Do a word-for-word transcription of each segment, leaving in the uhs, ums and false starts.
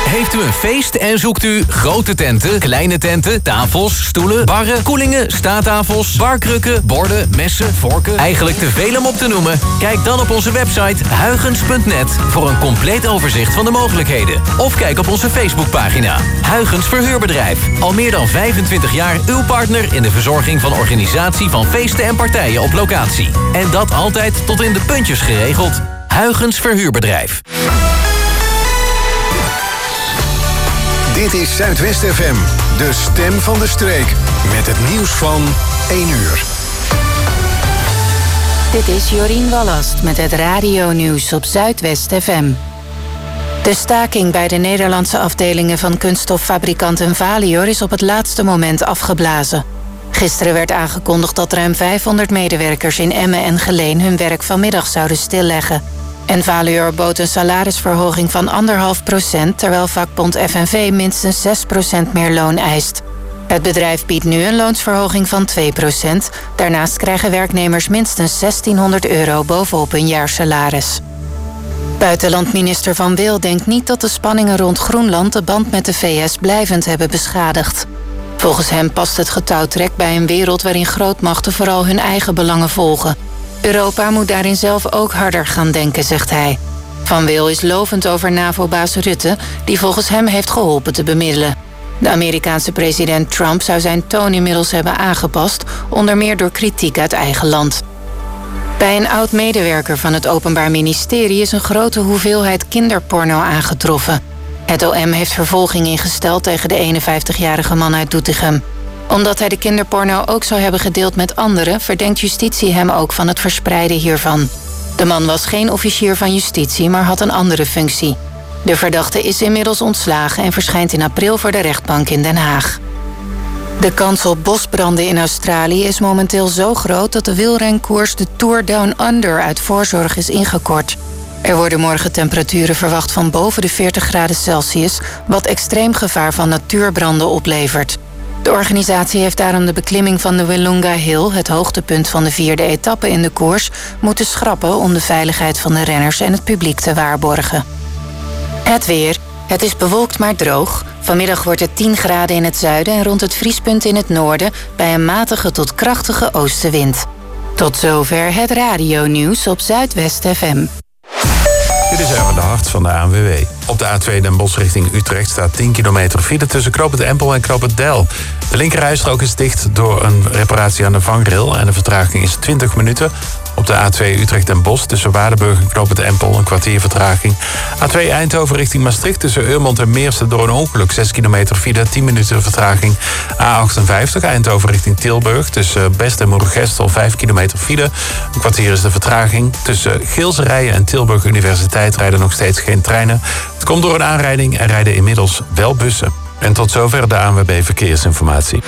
Heeft u een feest en zoekt u grote tenten, kleine tenten, tafels, stoelen, barren, koelingen, staattafels, barkrukken, borden, messen, vorken, eigenlijk te veel om op te noemen? Kijk dan op onze website huygens punt net voor een compleet overzicht van de mogelijkheden. Of kijk op onze Facebookpagina. Huygens Verhuurbedrijf. Al meer dan vijfentwintig jaar uw partner in de verzorging van organisatie van feesten en partijen op locatie. En dat altijd tot in de puntjes geregeld. Huygens Verhuurbedrijf. Dit is Zuidwest F M, de stem van de streek. Met het nieuws van één uur. Dit is Jorien Wallast met het radio-nieuws op Zuidwest F M. De staking bij de Nederlandse afdelingen van kunststoffabrikant Envalior is op het laatste moment afgeblazen. Gisteren werd aangekondigd dat ruim vijfhonderd medewerkers in Emmen en Geleen hun werk vanmiddag zouden stilleggen. Envalior bood een salarisverhoging van anderhalf procent, terwijl vakbond F N V minstens zes procent meer loon eist. Het bedrijf biedt nu een loonsverhoging van twee procent. Daarnaast krijgen werknemers minstens zestienhonderd euro bovenop hun jaarsalaris. Buitenlandminister Van Wil denkt niet dat de spanningen rond Groenland de band met de V S blijvend hebben beschadigd. Volgens hem past het getouwtrek bij een wereld waarin grootmachten vooral hun eigen belangen volgen. Europa moet daarin zelf ook harder gaan denken, zegt hij. Van Wil is lovend over NAVO-baas Rutte, die volgens hem heeft geholpen te bemiddelen. De Amerikaanse president Trump zou zijn toon inmiddels hebben aangepast, onder meer door kritiek uit eigen land. Bij een oud-medewerker van het Openbaar Ministerie is een grote hoeveelheid kinderporno aangetroffen. Het O M heeft vervolging ingesteld tegen de eenenvijftigjarige man uit Doetinchem. Omdat hij de kinderporno ook zou hebben gedeeld met anderen, verdenkt justitie hem ook van het verspreiden hiervan. De man was geen officier van justitie, maar had een andere functie. De verdachte is inmiddels ontslagen en verschijnt in april voor de rechtbank in Den Haag. De kans op bosbranden in Australië is momenteel zo groot dat de wielrenkoers de Tour Down Under uit voorzorg is ingekort. Er worden morgen temperaturen verwacht van boven de veertig graden Celsius, wat extreem gevaar van natuurbranden oplevert. De organisatie heeft daarom de beklimming van de Willunga Hill, het hoogtepunt van de vierde etappe in de koers, moeten schrappen om de veiligheid van de renners en het publiek te waarborgen. Het weer. Het is bewolkt maar droog. Vanmiddag wordt het tien graden in het zuiden en rond het vriespunt in het noorden bij een matige tot krachtige oostenwind. Tot zover het radionieuws op Zuidwest F M. Dit is even de hart van de A N W B. Op de A twee Den Bosch richting Utrecht staat tien kilometer file tussen Knoopend Empel en Knoopend Deil. De linkerrijstrook is dicht door een reparatie aan de vangrail en de vertraging is twintig minuten. Op de A twee Utrecht Den Bosch tussen Waardenburg en Knoopend Empel een kwartier vertraging. A twee Eindhoven richting Maastricht tussen Eurmond en Meersen door een ongeluk zes kilometer file, tien minuten vertraging. A achtenvijftig Eindhoven richting Tilburg tussen Best en Moergestel vijf kilometer file. Een kwartier is de vertraging. Tussen Geelserijen en Tilburg Universiteit rijden nog steeds geen treinen. Het komt door een aanrijding en rijden inmiddels wel bussen. En tot zover de A N W B Verkeersinformatie.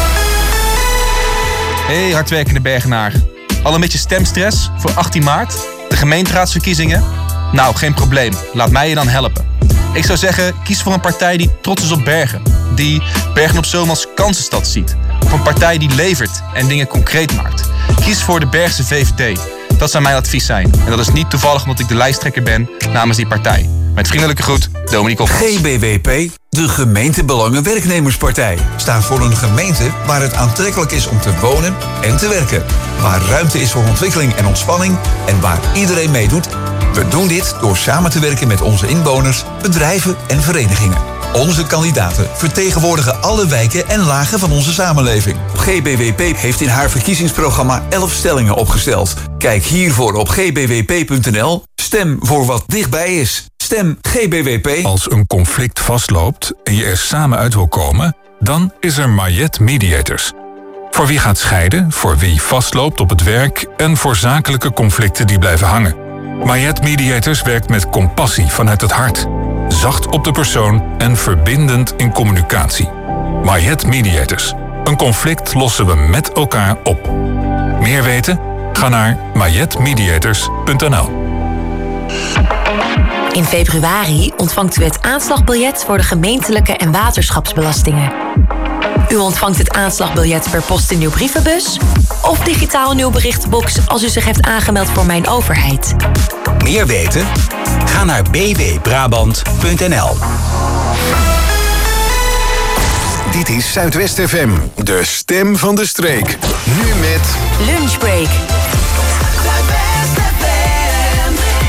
Hey hardwerkende Bergenaar. Al een beetje stemstress voor achttien maart? De gemeenteraadsverkiezingen? Nou, geen probleem. Laat mij je dan helpen. Ik zou zeggen, kies voor een partij die trots is op Bergen. Die Bergen op Zoom als kansenstad ziet. Of een partij die levert en dingen concreet maakt. Kies voor de Bergse V V D. Dat zou mijn advies zijn. En dat is niet toevallig omdat ik de lijsttrekker ben namens die partij. Met vriendelijke groet, Dominique Hofmans. G B W P, de Gemeentebelangen-werknemerspartij, staat voor een gemeente waar het aantrekkelijk is om te wonen en te werken. Waar ruimte is voor ontwikkeling en ontspanning en waar iedereen meedoet. We doen dit door samen te werken met onze inwoners, bedrijven en verenigingen. Onze kandidaten vertegenwoordigen alle wijken en lagen van onze samenleving. G B W P heeft in haar verkiezingsprogramma elf stellingen opgesteld. Kijk hiervoor op g b w p punt n l. Stem voor wat dichtbij is. Stem G B W P. Als een conflict vastloopt en je er samen uit wil komen, dan is er Mayet Mediators. Voor wie gaat scheiden, voor wie vastloopt op het werk en voor zakelijke conflicten die blijven hangen. Mayet Mediators werkt met compassie vanuit het hart. Zacht op de persoon en verbindend in communicatie. Mayet Mediators. Een conflict lossen we met elkaar op. Meer weten? Ga naar mayet mediators punt n l. In februari ontvangt u het aanslagbiljet voor de gemeentelijke en waterschapsbelastingen. U ontvangt het aanslagbiljet per post in uw brievenbus of digitaal in uw berichtenbox als u zich heeft aangemeld voor Mijn Overheid. Meer weten? Ga naar b w brabant punt n l. Dit is Zuidwest F M, de stem van de streek. Nu met... Lunchbreak. Zuidwest F M.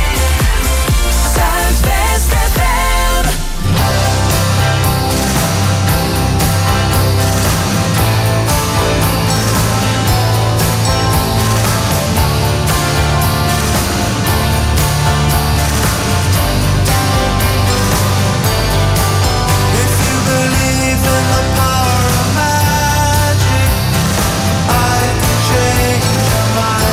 Zuidwest F M. Change your mind.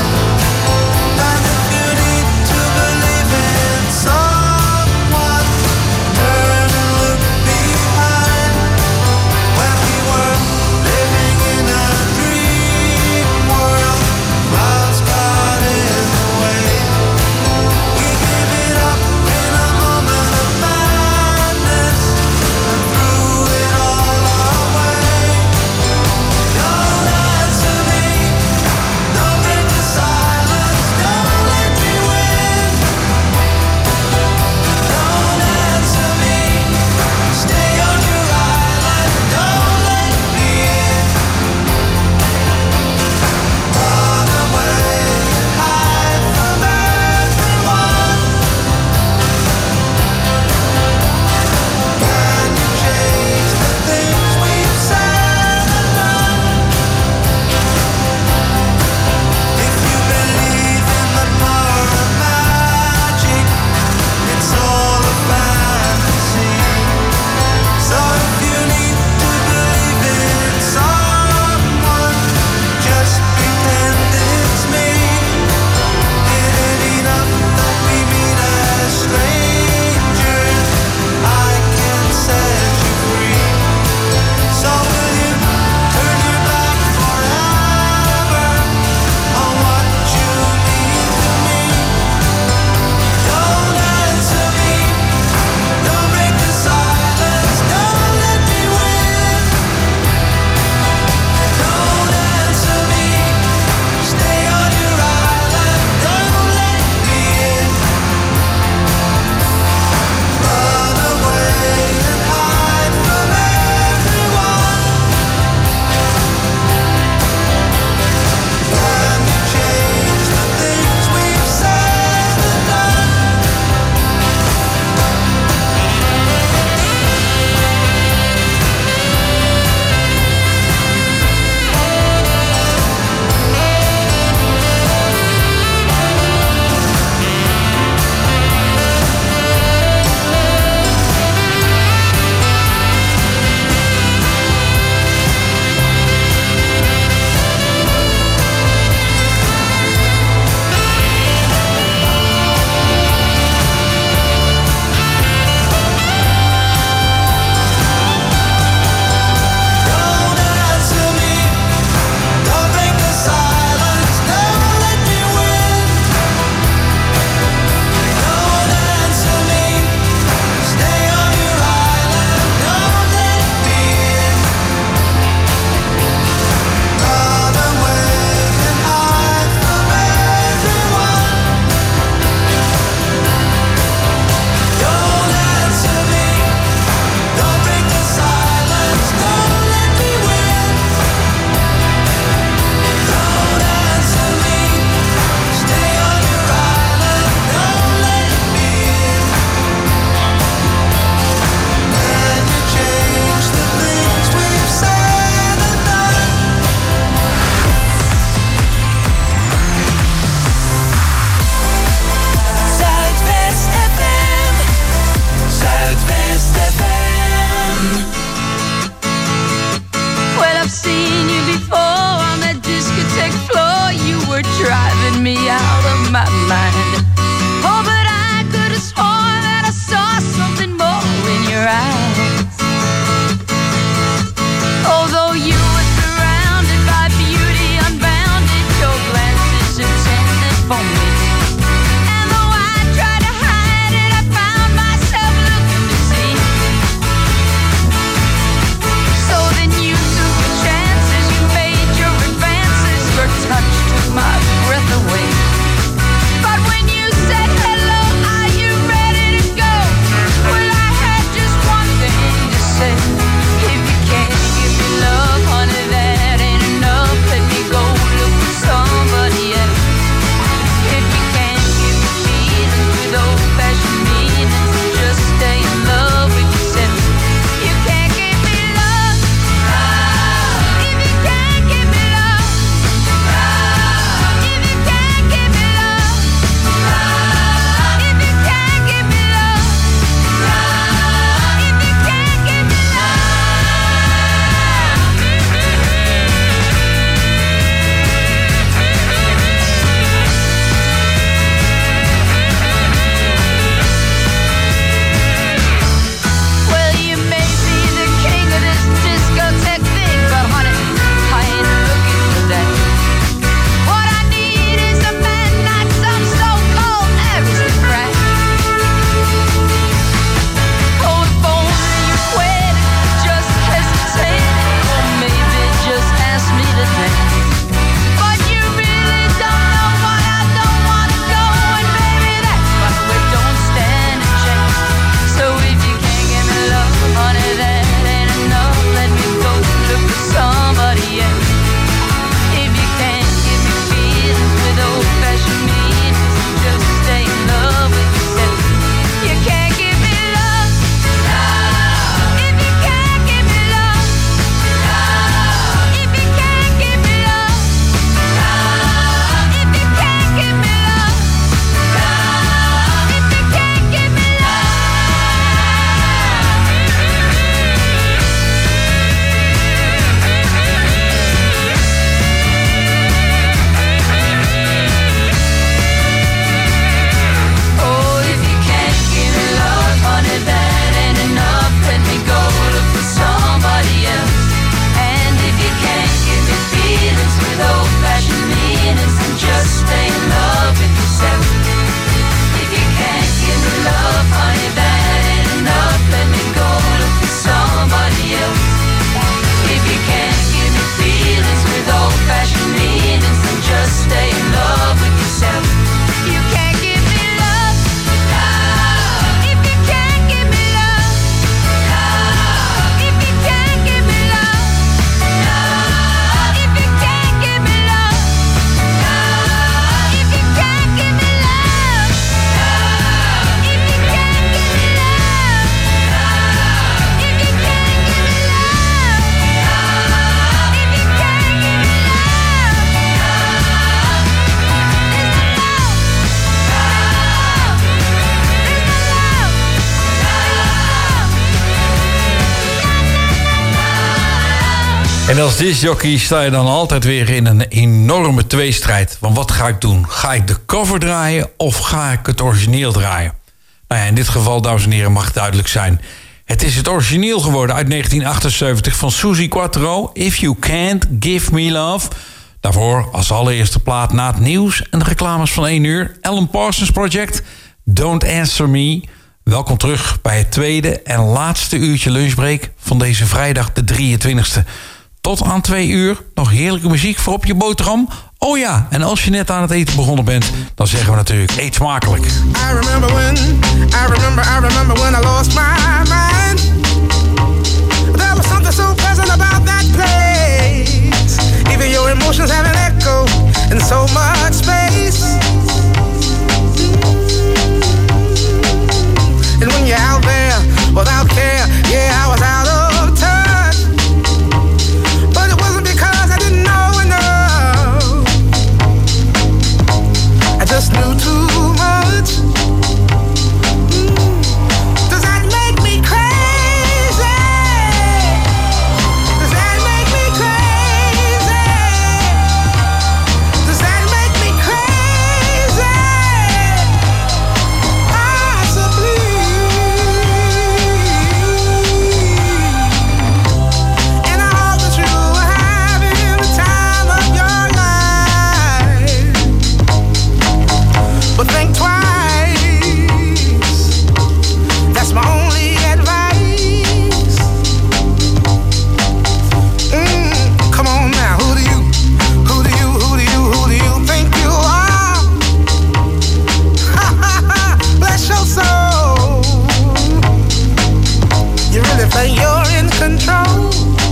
En als discjockey sta je dan altijd weer in een enorme tweestrijd. Want wat ga ik doen? Ga ik de cover draaien of ga ik het origineel draaien? Nou ja, in dit geval, dames en heren, mag het duidelijk zijn. Het is het origineel geworden uit negentien achtenzeventig van Suzi Quatro. If You Can't Give Me Love. Daarvoor als allereerste plaat na het nieuws en de reclames van één uur. Alan Parsons Project, Don't Answer Me. Welkom terug bij het tweede en laatste uurtje lunchbreak van deze vrijdag de drieëntwintigste. Tot aan twee uur nog heerlijke muziek voor op je boterham. Oh ja, en als je net aan het eten begonnen bent, dan zeggen we natuurlijk eet smakelijk. I remember when, I remember, I remember when I lost my mind. There was something so pleasant about that place. Even your emotions have an echo in so much space. And when you're out there without care, yeah, I was out of touch. But it wasn't because I didn't know enough. I just knew too much. Does that make me crazy? Does that make me crazy? Does that make me crazy? Possibly. And I hope that you are having the time of your life. But think twice. That's my only advice. Mm, come on now, who do you, who do you, who do you, who do you think you are? Bless your soul. You really think you're in control?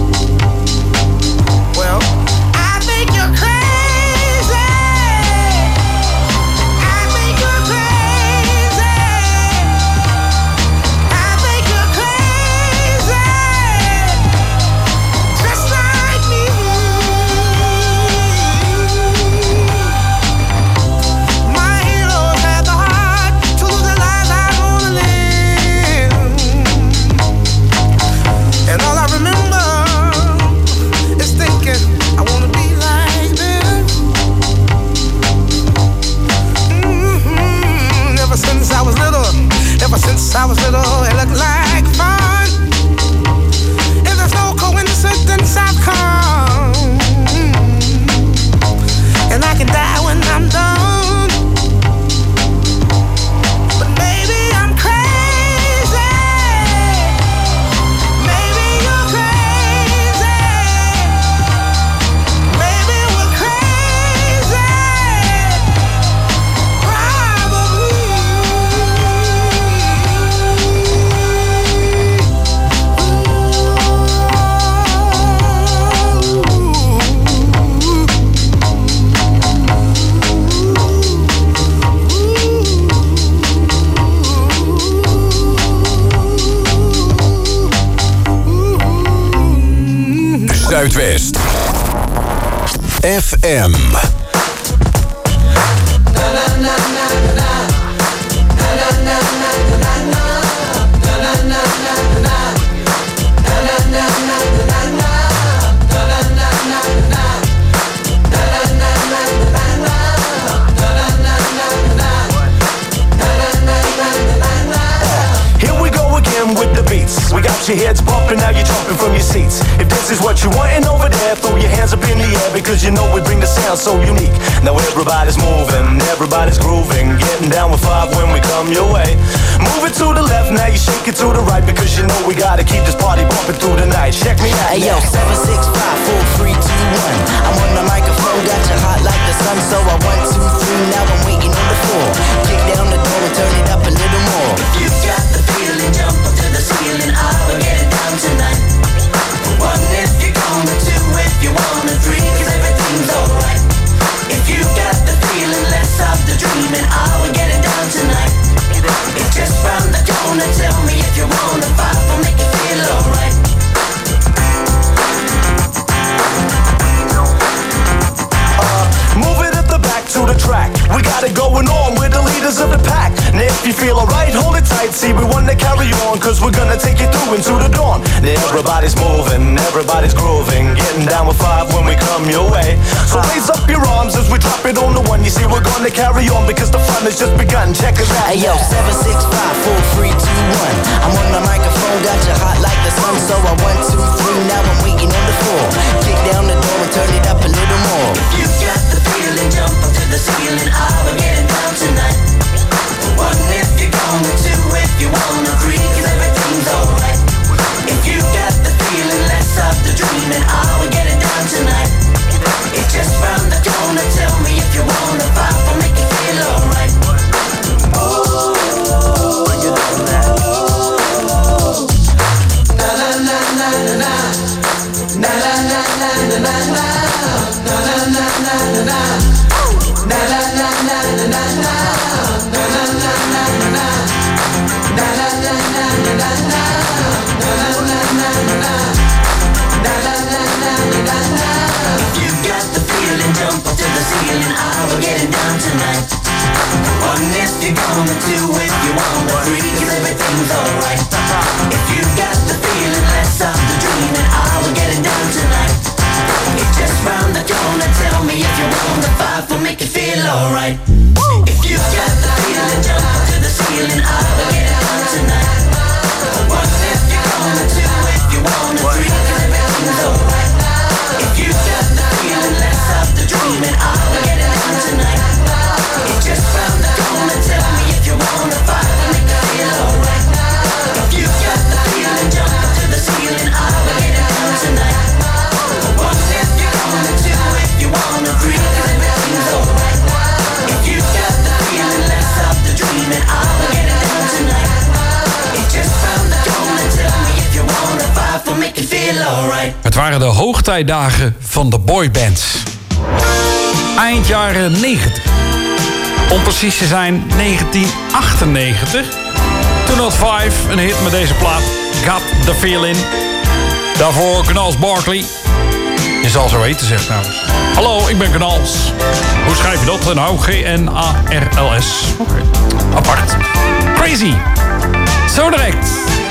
Well, I think you're crazy. I think you're crazy. I think you're crazy. Just like me. My heroes had the heart to live the life I wanna live. And all I remember is thinking I wanna be like them. Mm-hmm. Ever since I was little, ever since I was little, it looked like fun. If there's no coincidence, I've come. And I can die when I'm done. But maybe I'm crazy. Maybe you're crazy. Maybe we're crazy. Probably. Zuidwest F M. Here we go again with the beats. We got your heads bumping, now you're jumping from your seats. If this is what you're wanting over there, throw your hands up in the air, because you know we bring the sound so unique. Now everybody's moving, everybody's grooving, getting down with five when we come your way. Move it to the left, now you shake it to the right, because you know we gotta keep this party bumping through the night. Check me out. Hey yo, seven, six, five, four, three, two, one. I'm on the microphone, got you hot like the sun. So I one, two, three, now I'm waiting on the floor. Kick down the door and turn it up a little more. If you got the feeling, jump up to the ceiling. I will get it down tonight. One if you're gonna, two if you wanna, three 'cause everything's alright. If you got the feeling, let's stop the dreaming. I will get it down tonight. It's just round the corner. Tell me if you wanna fight, I'll make you feel alright. Uh, move it at the back to the track. We got it going on with the leaders of the pack. And if you feel alright, hold it tight. See, we wanna carry on, cause we're gonna take you through into the dawn. Now everybody's moving, everybody's grooving, getting down with five when we come your way. So raise up your arms as we drop it on the one. You see we're gonna carry on because the fun has just begun. Check us out. Hey yo, seven six five four three two one. I'm on the microphone, got you hot like the sun. So I one two three, now I'm waiting on the floor. Kick down the door and turn it up a little more. If you got the feeling, jump up to the ceiling. Oh, we're getting down tonight. One if you're gonna, two if you wanna, three 'cause everything's alright. If you got the feeling, let's stop the dreaming. Oh, we're getting down tonight. It's just round the corner. Tell me if you wanna fight or make you feel alright. Oh, bring it down now. Na na na na na na. Na na na na na na na. Na na na na na na. Na na na na na na na. Na na na na na na. Na na na na na na na. Na na na na na na. Na na na na na na. If you got the feeling, jump up to the ceiling. Oh, we're getting down tonight. One if you're gonna, two if you wanna, three 'cause everything's alright. If you got the feeling, let's stop the dreaming. Oh, we're getting down tonight. It's just round the corner. Tell me if you wanna fight or make it feel alright. If you got the feeling, jump up to the ceiling. Oh, we're getting down tonight. One if you're gonna, two if you wanna, three 'cause everything's alright. If you got the feeling, let's stop the dreaming. Oh, we're getting down tonight. It's just round the corner. Tell me if you wanna fight or make it feel alright. If you got the feeling, jump up to the ceiling. Oh, we're getting down tonight. One if you're gonna, two if you wanna, three 'cause everything's alright. If you got the feeling, let's stop the dreaming. Oh, we're getting down tonight. It's just round the corner. Tell me if you wanna fight or make it feel alright. Het waren de hoogtijdagen van de boybands. Eind jaren negentig. Om precies te zijn negentien achtennegentig. Toen had Five een hit met deze plaat. Got the Feeling. Daarvoor Knals Barkley. Je zal zo weten, zegt trouwens. Hallo, ik ben Knals. Hoe schrijf je dat? Nou, G N A R L S. Oké, okay. Apart. Crazy. Zo direct.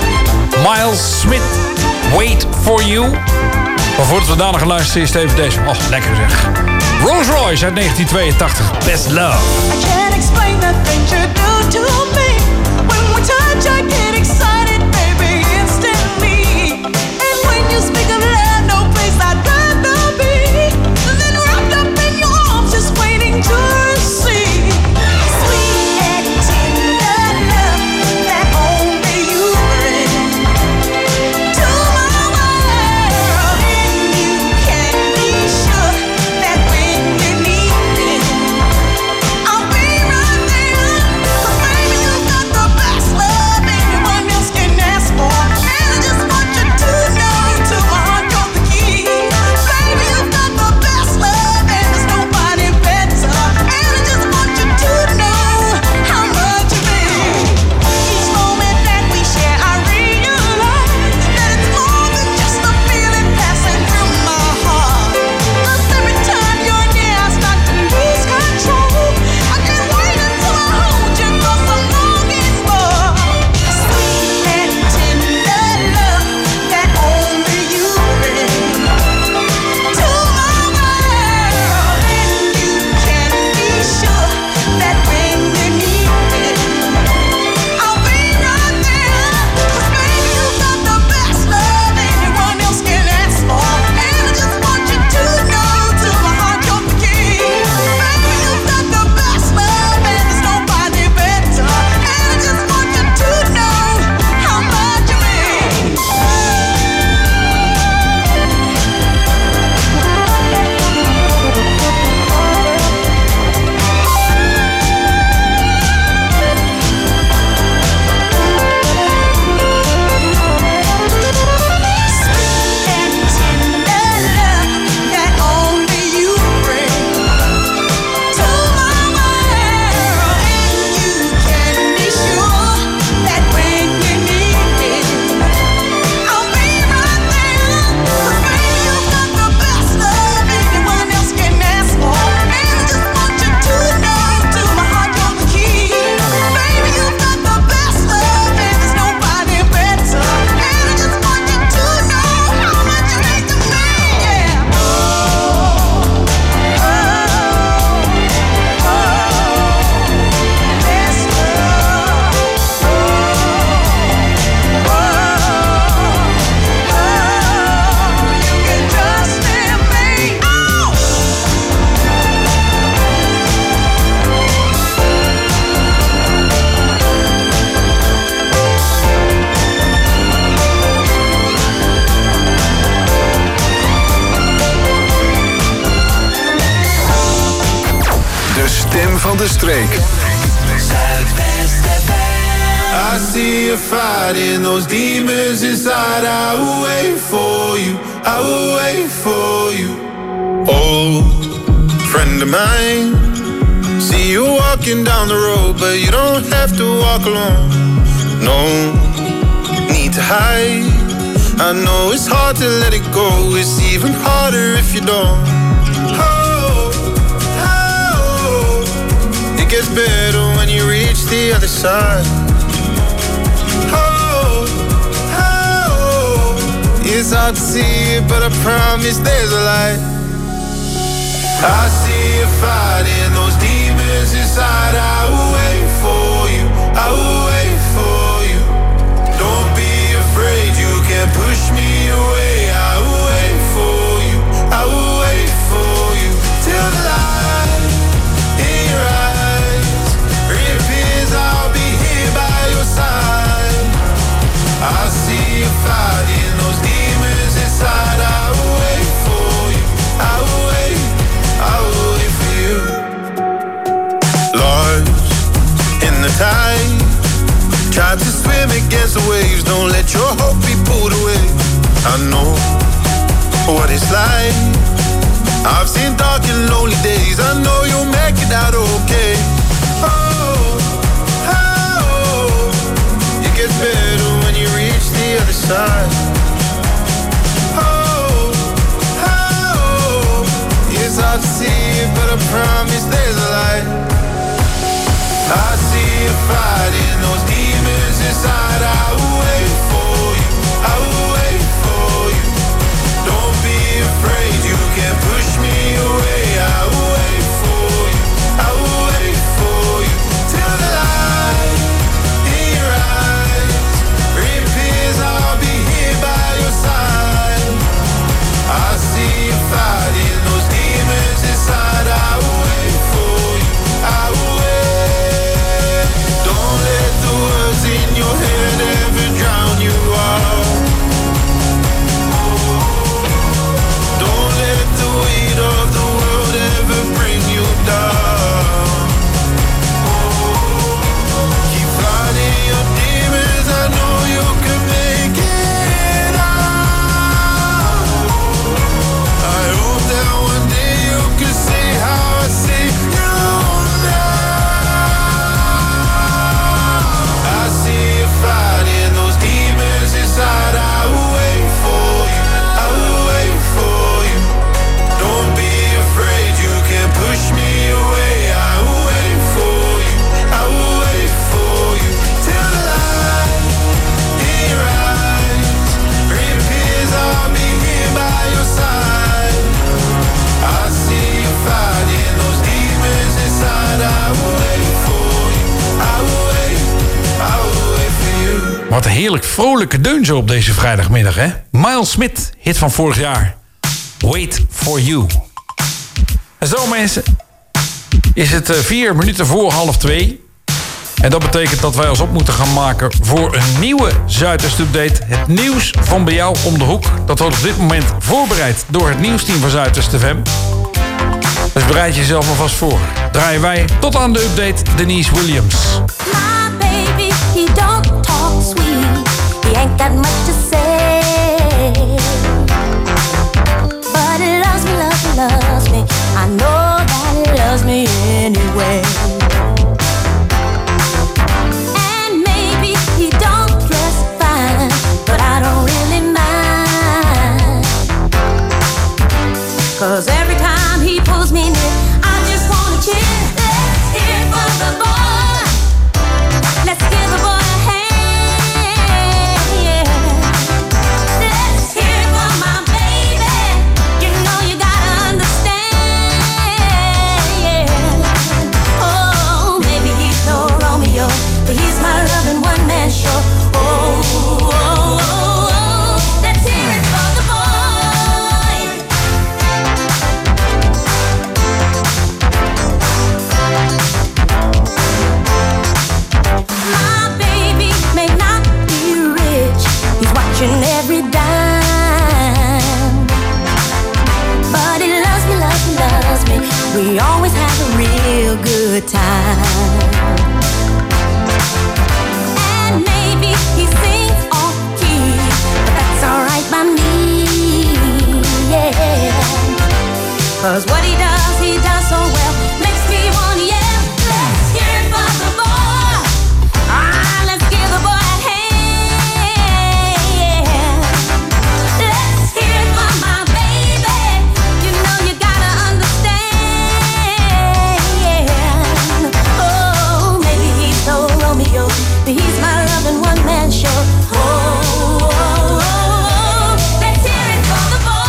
Miles Smith. Wait for You. Maar voordat we daarna gaan luisteren, is even deze. Oh, lekker zeg. Rolls Royce uit negentien tweeëntachtig. Best Love. I can't explain the things you do to me. When we touch, I get excited, baby, instantly. And when you speak of love, no place I'd rather be than wrapped up in your arms, just waiting to receive. Sweet and tender love that only you bring to my world. And you can be sure that when you need me, I'll be right there. 'Cause baby, you got the best love anyone else can van de streek. I see you fighting those demons inside. I will wait for you, I will wait for you. Old friend of mine, see you walking down the road, but you don't have to walk alone. No need to hide. I know it's hard to let it go. It's even harder if you don't. Oh, oh, it gets better when you reach the other side. Oh, oh, it's hard to see it, but I promise there's a light. I see you fighting those demons inside. I will wait for you, I will wait for you. Don't be afraid, you can't push me away. I will wait for you, I will wait for you. Till the light in your eyes reappears, I'll be here by your side. I see you fighting those demons inside. I will wait for you, I will wait, I will wait for you. Lost in the tide, try to swim against the waves. Don't let your hope be pulled away. I know what it's like. I've seen dark and lonely days. I know you'll make it out okay. Oh, oh, it gets better when you reach the other side. Oh, oh, it's hard to see it, but I promise there's a light. I see you fighting those demons inside. I will wait for you, I will wait for you. Don't be afraid, you can't push me away. I will wait for you, I will wait for you. Till the light in your eyes reappears, I'll be here by your side. I see you fighting those demons inside. I will wait for you, I will wait. Don't let the words in your head ever drown you out. Don't let the weight of the world ever bring you down. Keep fighting your demons, I know you can make it out. I hope that one day you can see how I see you now. I see you fighting those demons inside. I will wait for you, I will wait for you. Don't be afraid, you can't push me away. I will wait for you, I will wait for you. Till the light in your eyes reappears, I'll be here by your side. I see you fighting those demons inside. I will wait for you, I will wait, I will wait for you. Wat een heerlijk vrolijke deun zo op deze vrijdagmiddag, hè? Miles Smith, hit van vorig jaar. Wait for you. En zo, mensen, is het eh, vier minuten voor half twee. En dat betekent dat wij ons op moeten gaan maken voor een nieuwe Zuidwest-update. Het nieuws van bij jou om de hoek. Dat wordt op dit moment voorbereid door het nieuwsteam van Zuidwest F M. Dus bereid jezelf maar vast voor. Draaien wij tot aan de update Denise Williams. My baby, he don't talk sweet. He ain't got much to say. But he loves me, loves me, loves me. I know that he loves me anyway. And maybe he don't dress fine, but I don't really mind. 'Cause every time he pulls me near, I just wanna cheer. Let's hear it for the boy. Let's give the boy a hand, yeah. Let's hear it for my baby. You know you gotta understand, yeah. Oh, maybe he's no Romeo, but he's my loving one-man show. Oh, oh, oh, oh. Let's hear it for the boy. My baby may not be rich, he's watching every dime, but he loves me, loves me, loves me. We always have a real real good time. And maybe he sings off key, but that's alright by me, yeah. Cause what he does, he does so well, makes me wanna yell. Let's hear it for the boy. Ah, let's give the boy a hand. Let's hear it for my baby. You know you gotta understand. Oh, maybe he's no Romeo, but he's my loving one-man show. Oh, oh, oh, oh, let's hear it for the boy.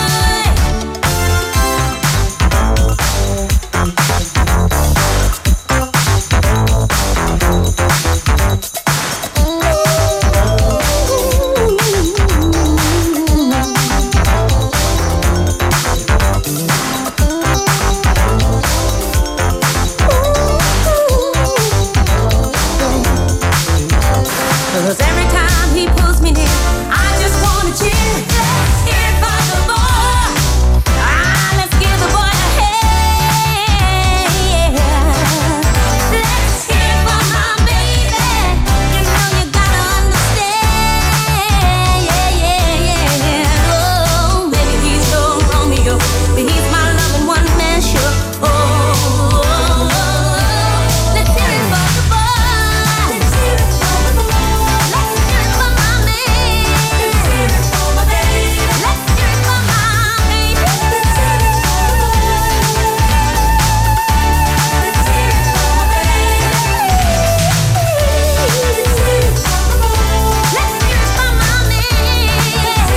Cause every time he pulls me near, I just wanna cheer. Let's hear it for the boy. Ah, let's give the boy a hand. Let's hear it for my baby. You know you gotta understand. Yeah, yeah, yeah. Oh, maybe he's no Romeo, but he's my loving one-man show. Oh, oh, oh, oh. Let's hear it for the boy. Let's hear it for the boy. Let's hear it for my man. Let's hear it for my baby. Let's hear it for my baby. Let's hear it for the boy. Let's hear it for my baby. Let's hear it for the boy. Let's hear it for my man. Let's hear it for the boy.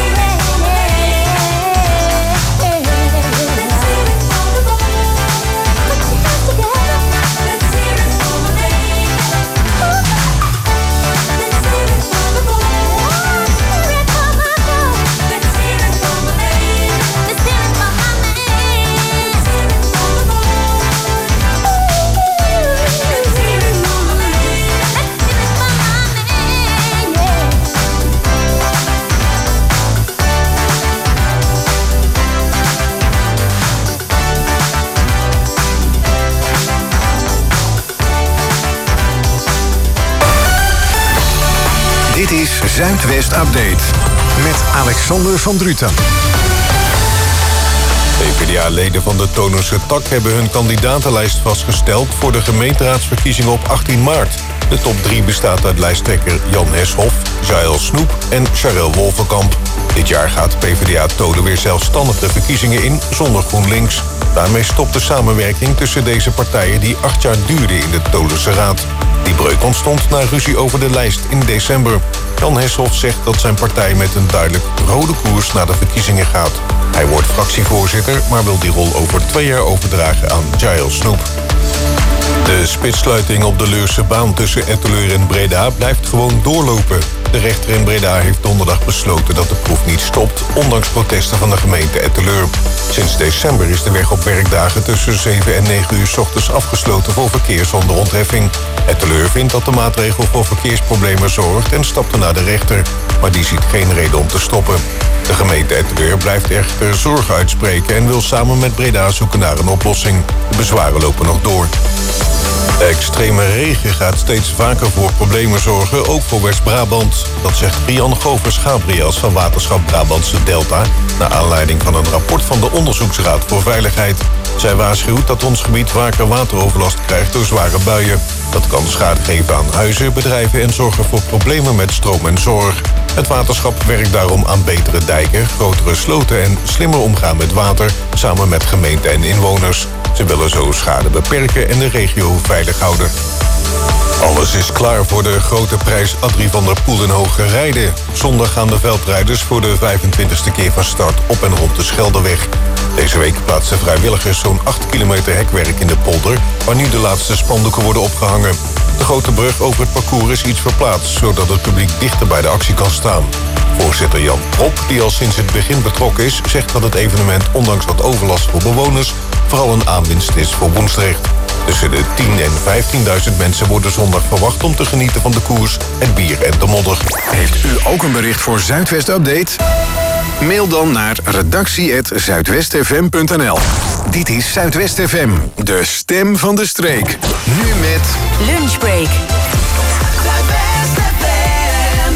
Put your hands together. Let's hear it for my baby. Let's hear it for the boy. Let's hear it for my girl. Let's hear it for my baby. Let's hear it for my man. Let's hear it for the boy. Let's hear it for my baby. Let's hear it for my man. Yeah. Dit is Zuidwest Update met Alexander van Druten. P v d A-leden van de Tonerse tak hebben hun kandidatenlijst vastgesteld voor de gemeenteraadsverkiezingen op achttien maart. De top drie bestaat uit lijsttrekker Jan Heshoff, Jaël Snoep en Charel Wolvenkamp. Dit jaar gaat P v d A-Tolen weer zelfstandig de verkiezingen in, zonder GroenLinks. Daarmee stopt de samenwerking tussen deze partijen die acht jaar duurde in de Tolense Raad. Die breuk ontstond na ruzie over de lijst in december. Jan Heshoff zegt dat zijn partij met een duidelijk rode koers naar de verkiezingen gaat. Hij wordt fractievoorzitter, maar wil die rol over twee jaar overdragen aan Jaël Snoep. De spitssluiting op de Leurse baan tussen Etteleur en Breda blijft gewoon doorlopen. De rechter in Breda heeft donderdag besloten dat de proef niet stopt, ondanks protesten van de gemeente Etteleur. Sinds december is de weg op werkdagen tussen zeven en negen uur 's ochtends afgesloten voor verkeer zonder ontheffing. Etteleur vindt dat de maatregel voor verkeersproblemen zorgt en stapte naar de rechter, maar die ziet geen reden om te stoppen. De gemeente Etteleur blijft echter zorgen uitspreken en wil samen met Breda zoeken naar een oplossing. De bezwaren lopen nog door. Extreme regen gaat steeds vaker voor problemen zorgen, ook voor West-Brabant. Dat zegt Rian Govers-Gabriels van Waterschap Brabantse Delta, naar aanleiding van een rapport van de Onderzoeksraad voor Veiligheid. Zij waarschuwt dat ons gebied vaker wateroverlast krijgt door zware buien. Dat kan schade geven aan huizen, bedrijven en zorgen voor problemen met stroom en zorg. Het waterschap werkt daarom aan betere dijken, grotere sloten en slimmer omgaan met water, samen met gemeenten en inwoners. Ze willen zo schade beperken en de regio veilig houden. Alles is klaar voor de grote prijs Adrie van der Poel in Hoge Rijden. Zondag gaan de veldrijders voor de vijfentwintigste keer van start op en rond de Scheldeweg. Deze week plaatsen vrijwilligers zo'n acht kilometer hekwerk in de polder, waar nu de laatste spandoeken worden opgehangen. De grote brug over het parcours is iets verplaatst, zodat het publiek dichter bij de actie kan staan. Voorzitter Jan Prop, die al sinds het begin betrokken is, zegt dat het evenement ondanks wat overlast voor bewoners vooral een aanwinst is voor Woensdrecht. Tussen de tien en vijftienduizend mensen worden zondag verwacht om te genieten van de koers, het bier en de modder. Heeft u ook een bericht voor Zuidwest Update? Mail dan naar redactie apenstaartje zuidwest f m punt n l. Dit is Zuidwest F M, de stem van de streek. Nu met Lunchbreak. Zuidwest F M.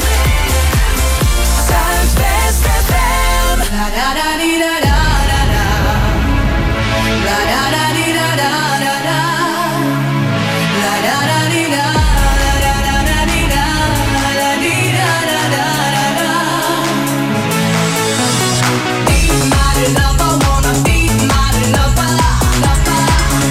Zuidwest F M. La da da di da da da da. La da da di da da da da. La da da di da da da da di da. La di da da da da da. Be my lover, wanna be my lover, lover.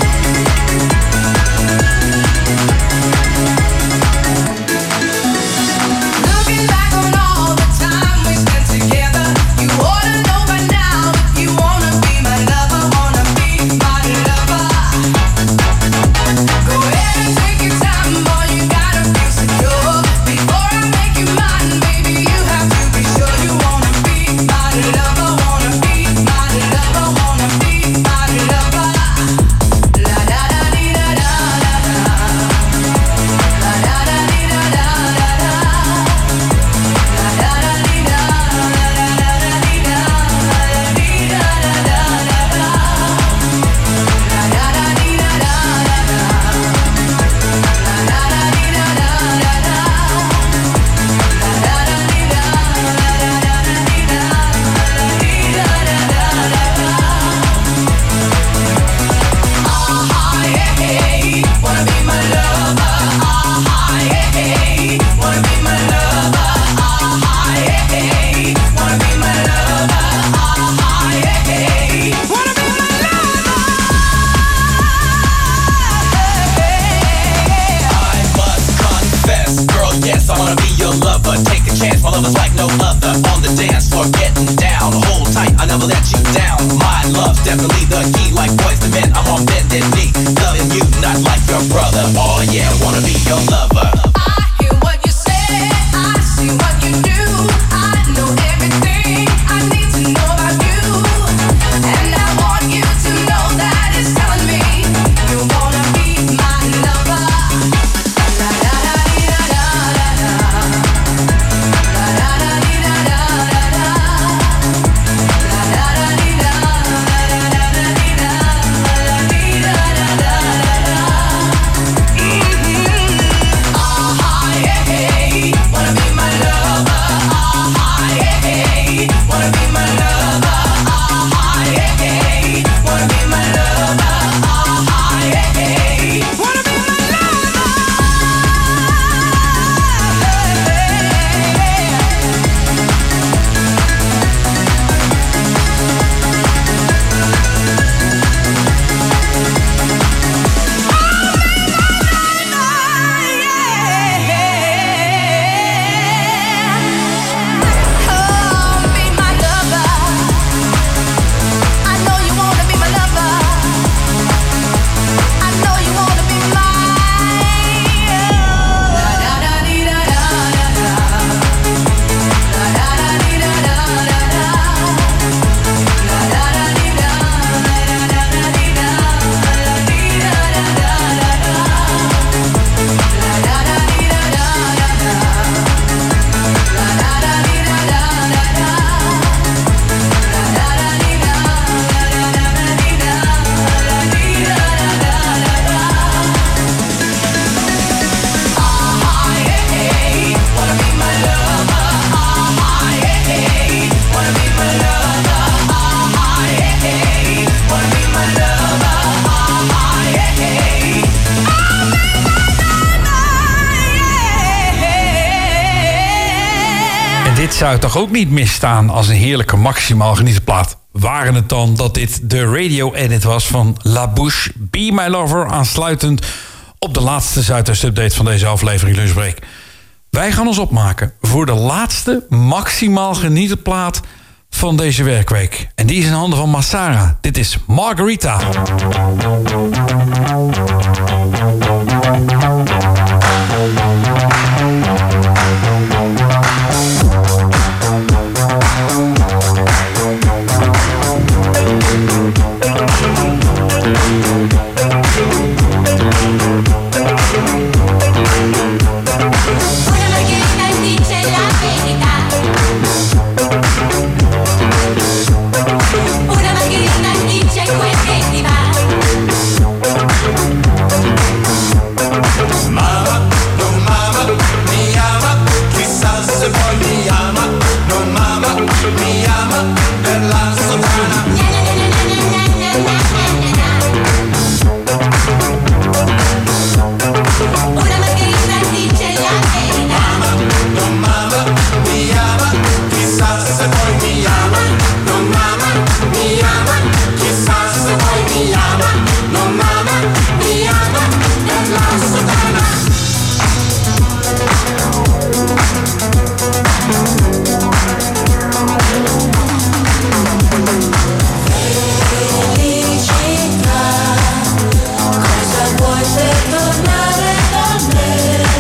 Looking back on all the time we spent together, you ought to know by now if you wanna be my lover, wanna be my lover. Go ahead and take your time, boy, you gotta feel secure. Before I make you mine, baby, you have to be sure you wanna be my lover, wanna be my lover, wanna be my lover. La da da di da da da da. La da da di da da da da. La da da di da da da da di da. La di da da da da da. La da da di da da da da. La da da di da da da da. La da da di da da da di da. La di da da da da da. Ah yeah, hey, wanna be my lover. Ah yeah, hey, wanna be my lover. Ah yeah, hey, wanna be my lover. Ah yeah, hey, wanna be my lover. I must confess, girl, yes, I wanna be your lover. Take a chance, my lover's like no other. On the dance floor, getting down. Hold tight, I never let you down. My love's definitely the key, like boys to men. I'm on bended knee, loving you, not like your brother. Oh yeah, wanna be your lover. I hear what you say, I see what you do. I know everything I need to know about you. And I want you to know that it's telling me you wanna be my lover. La da da di da da da da. La da da di da da da da. La da da di da da da da di da. La di da da da da da. Ah yeah, hey, wanna be my lover. Ah yeah, hey, wanna be my lover. Ah yeah, hey, wanna be my lover. Ah yeah, hey, wanna be my lover. Oh, be my lover. I know you wanna be my lover. I know you wanna be mine. La da da di da da da da. La da da di da da da da. La da da di da da da da di da. La di da da da da da. La da da di da da da da. La da da di da da da da. La da da di da da da di da. La di da da da da da. Ah yeah, hey, wanna be my lover. Ah yeah, hey, wanna be my lover. Ah yeah, hey, wanna be my lover. Ah yeah, hey. En dit zou toch ook niet misstaan als een heerlijke maximaal genieten plaat. Waren het dan dat dit de radio-edit was van La Bouche, Be My Lover, aansluitend op de laatste Zuidwest-update van deze aflevering Lunchbreak. Wij gaan ons opmaken voor de laatste maximaal genieten plaat van deze werkweek. En die is in handen van Massara. Dit is Margarita. Una margarita dice la verità. mi ama per la sottana. Una margherita dice la verità. Mama, non mama, mi ama, chissà se poi mi ama. Non mama, mi ama, chissà se poi mi ama. Non mama, mi ama, per la sottana. Felicità, cosa vuoi per tornare da me?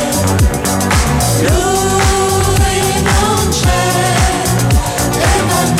Lui non c'è, le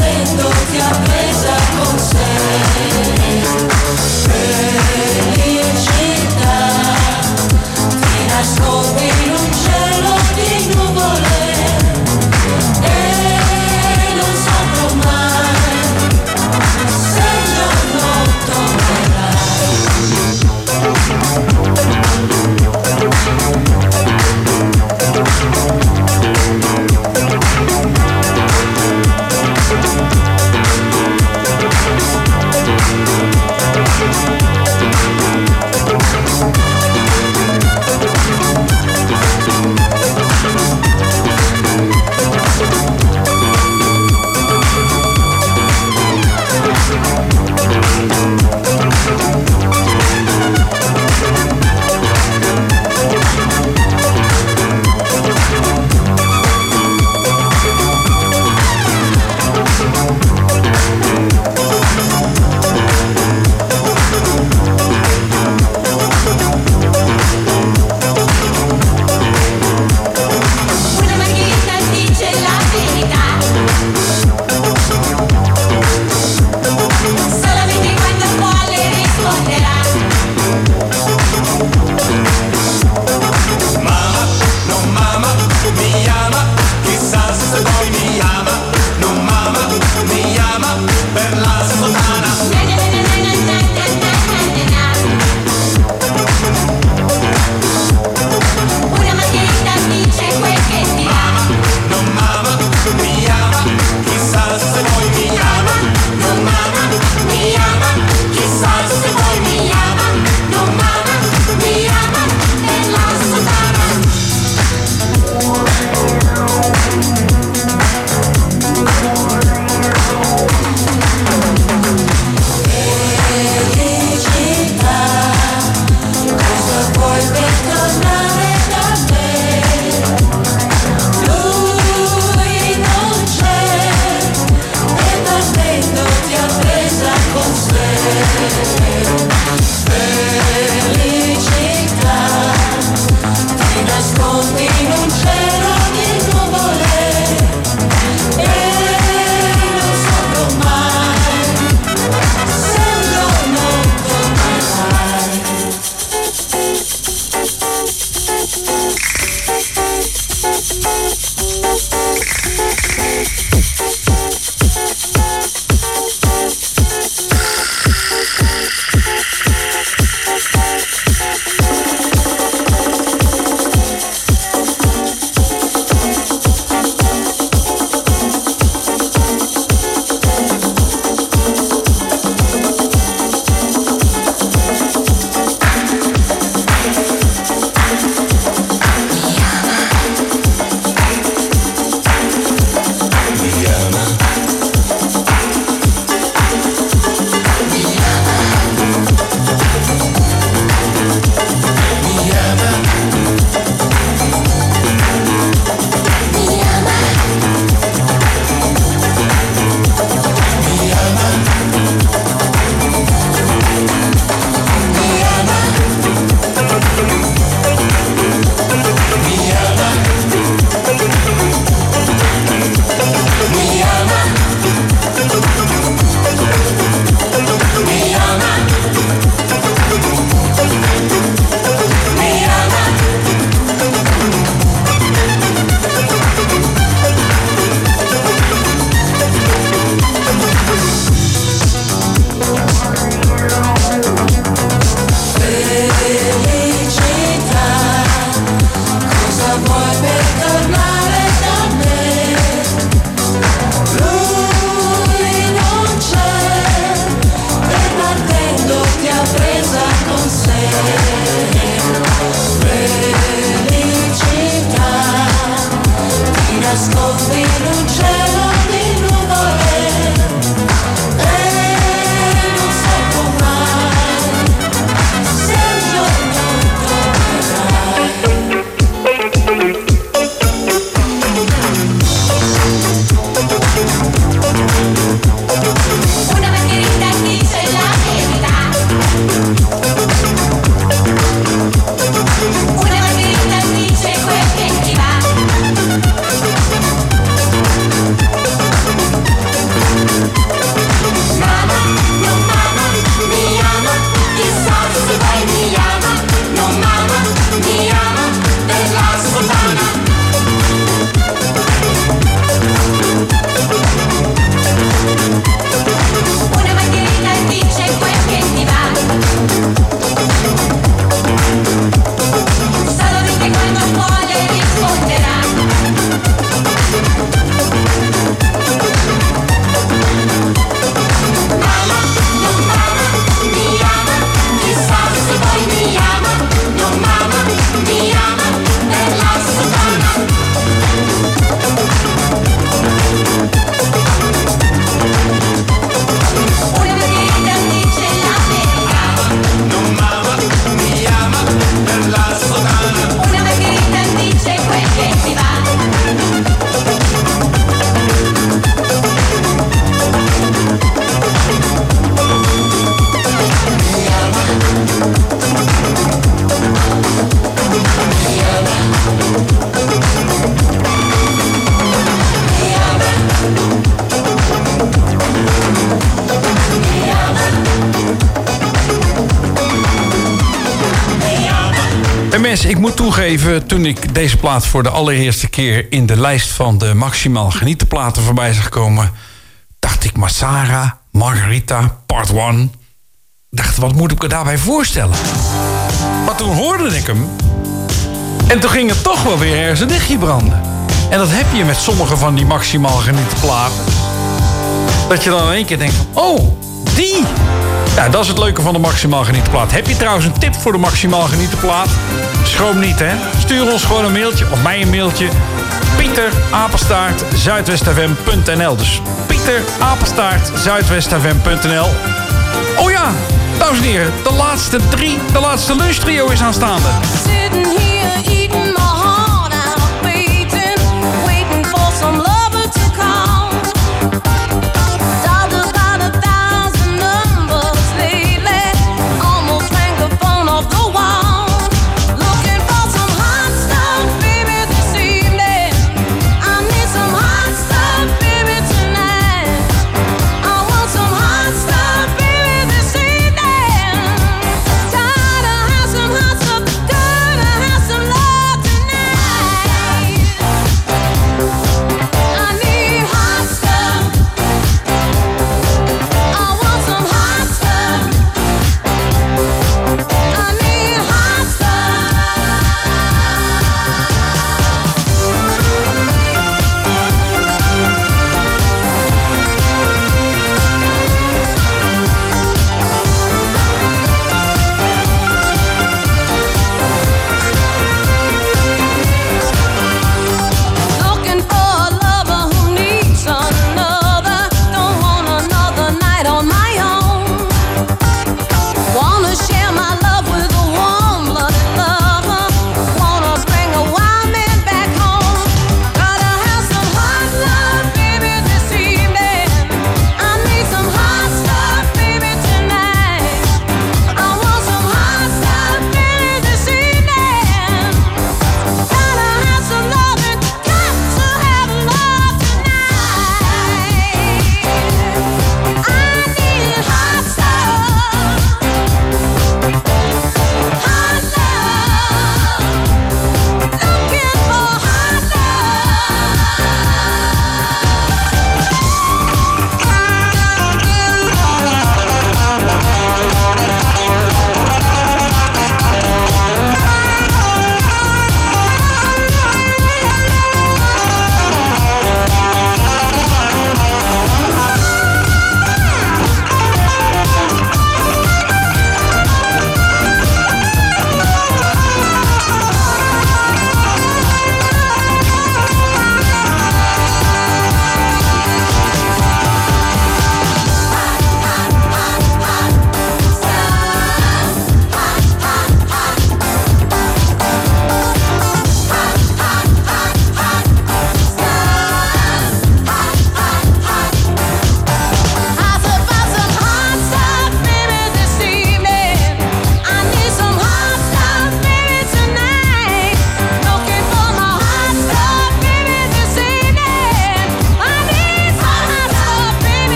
En mensen, ik moet toegeven, toen ik deze plaat voor de allereerste keer in de lijst van de maximaal genieten platen voorbij zag komen, dacht ik, Massara, Margarita, part one. Dacht, wat moet ik er daarbij voorstellen? Maar toen hoorde ik hem en toen ging het toch wel weer ergens een lichtje branden. En dat heb je met sommige van die maximaal genieten platen. Dat je dan in één keer denkt, oh, die! Ja, dat is het leuke van de maximaal genieten plaat. Heb je trouwens een tip voor de maximaal genieten plaat? Schroom niet, hè? Stuur ons gewoon een mailtje, of mij een mailtje. Pieter, apenstaart, zuidwestfm punt n l. Dus Pieter, apenstaart, zuidwestfm punt n l. Oh ja, dames en heren, de laatste drie, de laatste lunchtrio is aanstaande. Sitting here eating my heart out, waiting, waiting for some lover to come. Dialed about a thousand numbers lately, almost rang the phone off the wall. Looking for some hot stuff, baby, this evening. I need some hot stuff, baby, tonight. I want some hot stuff, baby, this evening. Gotta have some hot stuff, gotta have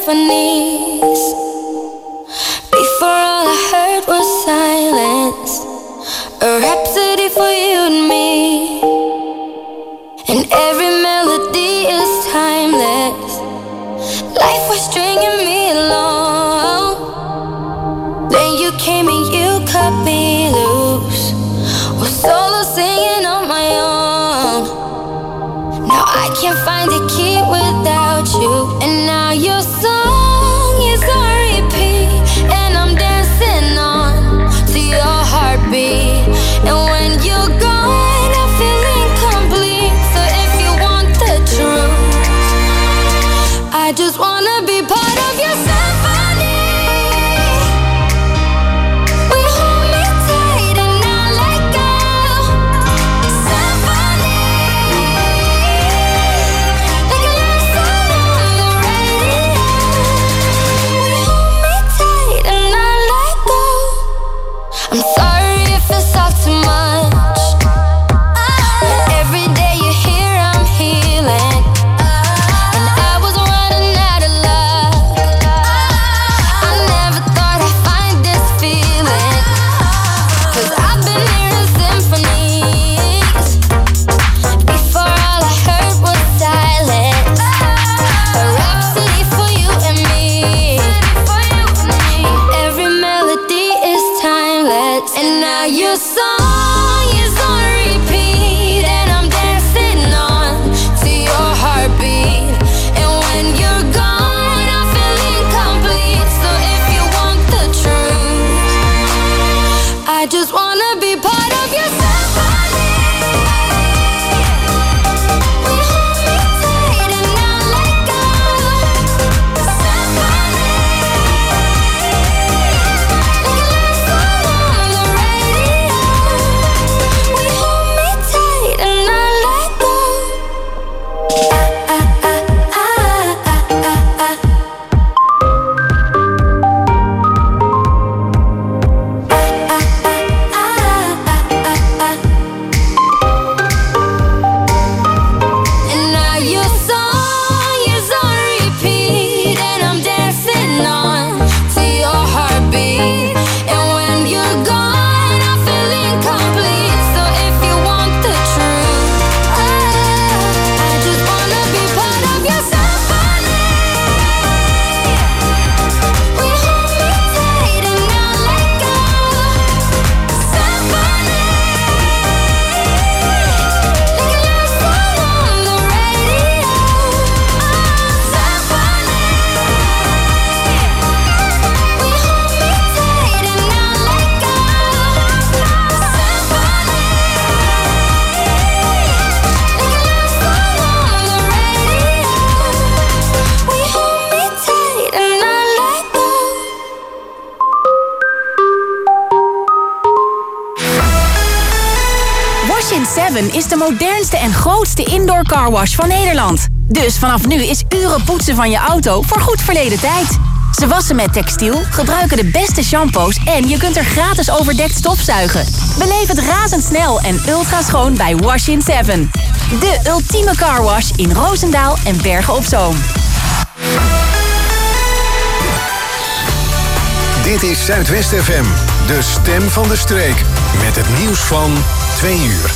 symphonies. Before all I heard was silence, a rhapsody for you and me. And every melody is timeless. Life was stringing me along. Then you came and you cut me loose. Was solo singing on my own. Now I can't find a key without you. And now your song is on repeat, and I'm dancing on to your heartbeat. And when you're gone, I feel incomplete. So if you want the truth, I just wanna be part of your symphony. We hold me tight and not let go. Symphony, like a love song on the radio. We hold me tight and not let go. I'm sorry if it's all too much, but every day you're here I'm healing. And I was running out of luck. I never thought I'd find this feeling, 'cause I've been hearing symphonies. Before all I heard was silence, a rhapsody for you and me. Every melody is timeless, and now your song is on repeat, and I'm dancing on to your heartbeat. And when you're gone, I feel incomplete. So if you want the truth, I just wanna be part of your symphony. We hold me tight and not let go. Symphony, like a love song on the radio. We hold me tight and not let go. Ah, ah, ah, ah, ah, ah. And now your song is on repeat, and I'm dancing on to your heartbeat. And when you're gone, I feel incomplete. So if you want the truth, I, I just wanna be part of your symphony. We hold me tight and not let go. Symphony, like a love song on the radio. Symphony, we hold me tight and not let go. Symphony, like a love song on the radio. We hold me tight and not let go. Wash in seven is de modernste en grootste indoor carwash van Nederland. Dus vanaf nu is uren poetsen van je auto voor goed verleden tijd. Ze wassen met textiel, gebruiken de beste shampoos en je kunt er gratis overdekt stofzuigen. Beleef het razendsnel en ultra schoon bij Wash in seven. De ultieme carwash in Roosendaal en Bergen op Zoom. Dit is Zuidwest F M, de stem van de streek. Met het nieuws van twee uur.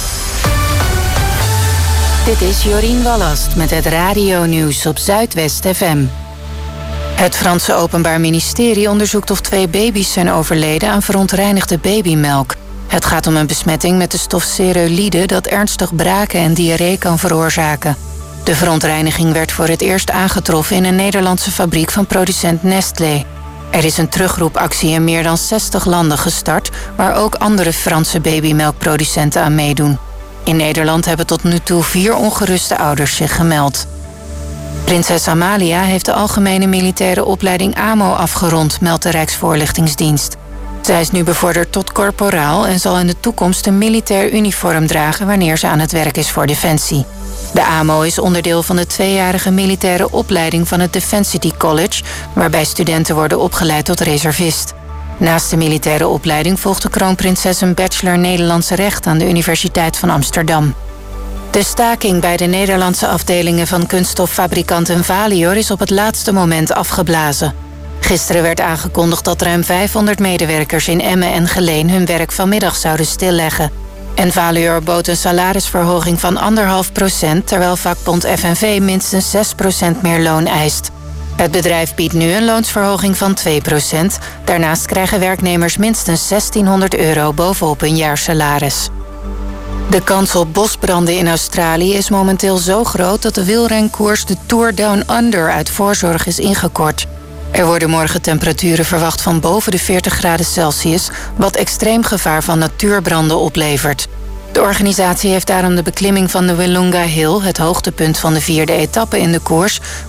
Dit is Jorien Wallast met het radionieuws op Zuidwest F M. Het Franse Openbaar Ministerie onderzoekt of twee baby's zijn overleden aan verontreinigde babymelk. Het gaat om een besmetting met de stof cereulide dat ernstig braken en diarree kan veroorzaken. De verontreiniging werd voor het eerst aangetroffen in een Nederlandse fabriek van producent Nestlé. Er is een terugroepactie in meer dan zestig landen gestart, waar ook andere Franse babymelkproducenten aan meedoen. In Nederland hebben tot nu toe vier ongeruste ouders zich gemeld. Prinses Amalia heeft de algemene militaire opleiding A M O afgerond, meldt de Rijksvoorlichtingsdienst. Zij is nu bevorderd tot korporaal en zal in de toekomst een militair uniform dragen wanneer ze aan het werk is voor Defensie. De A M O is onderdeel van de tweejarige militaire opleiding van het Defensity College, waarbij studenten worden opgeleid tot reservist. Naast de militaire opleiding volgt de kroonprinses een bachelor Nederlandse recht aan de Universiteit van Amsterdam. De staking bij de Nederlandse afdelingen van kunststoffabrikant Envalior is op het laatste moment afgeblazen. Gisteren werd aangekondigd dat ruim vijfhonderd medewerkers in Emmen en Geleen hun werk vanmiddag zouden stilleggen. Envalior bood een salarisverhoging van anderhalf procent, terwijl vakbond F N V minstens zes procent meer loon eist. Het bedrijf biedt nu een loonsverhoging van twee procent. Daarnaast krijgen werknemers minstens zestienhonderd euro bovenop hun jaarsalaris. De kans op bosbranden in Australië is momenteel zo groot dat de wielrenkoers de Tour Down Under uit voorzorg is ingekort. Er worden morgen temperaturen verwacht van boven de veertig graden Celsius, wat extreem gevaar van natuurbranden oplevert. De organisatie heeft daarom de beklimming van de Willunga Hill, het hoogtepunt van de vierde etappe in de koers,